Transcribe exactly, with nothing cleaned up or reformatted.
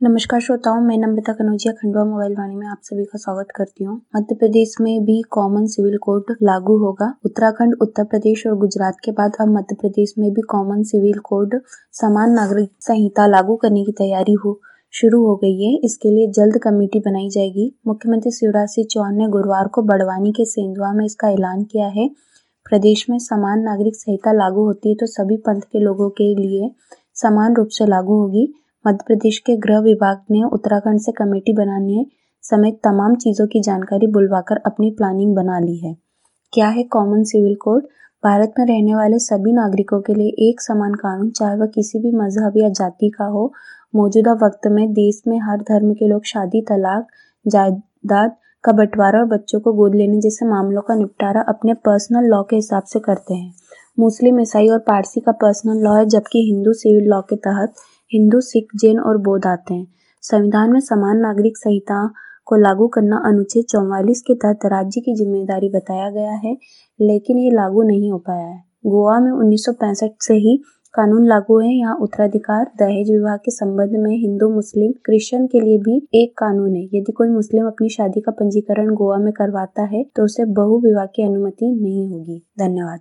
नमस्कार श्रोताओं, मैं नम्रता कनौजिया खंडवा मोबाइल वाणी में आप सभी का स्वागत करती हूँ। मध्य प्रदेश में भी कॉमन सिविल कोड लागू होगा। उत्तराखंड, उत्तर प्रदेश और गुजरात के बाद अब मध्य प्रदेश में भी कॉमन सिविल कोड समान नागरिक संहिता लागू करने की तैयारी हो शुरू हो गई है। इसके लिए जल्द कमेटी बनाई जाएगी। मुख्यमंत्री शिवराज सिंह चौहान ने गुरुवार को बड़वानी के सेंधवा में इसका ऐलान किया है। प्रदेश में समान नागरिक संहिता लागू होती है तो सभी पंथ के लोगों के लिए समान रूप से लागू होगी। मध्य प्रदेश के गृह विभाग ने उत्तराखंड से कमेटी बनाने समेत तमाम चीजों की जानकारी बुलवाकर अपनी प्लानिंग बना ली है। क्या है कॉमन सिविल कोड? भारत में रहने वाले सभी नागरिकों के लिए एक समान कानून, चाहे वह किसी भी मजहब या जाति का हो। मौजूदा वक्त में देश में हर धर्म के लोग शादी, तलाक, जायदाद का बंटवारा और बच्चों को गोद लेने जैसे मामलों का निपटारा अपने पर्सनल लॉ के हिसाब से करते हैं। मुस्लिम, ईसाई और पारसी का पर्सनल लॉ है, जबकि हिंदू सिविल लॉ के तहत हिंदू, सिख, जैन और बौद्ध आते हैं। संविधान में समान नागरिक संहिता को लागू करना अनुच्छेद चौवालीस के तहत राज्य की जिम्मेदारी बताया गया है, लेकिन ये लागू नहीं हो पाया है। गोवा में उन्नीस सौ पैंसठ से ही कानून लागू है। यहाँ उत्तराधिकार, दहेज विवाह के संबंध में हिंदू, मुस्लिम, क्रिश्चियन के लिए भी एक कानून है। यदि कोई मुस्लिम अपनी शादी का पंजीकरण गोवा में करवाता है तो उसे बहु विवाह की अनुमति नहीं होगी। धन्यवाद।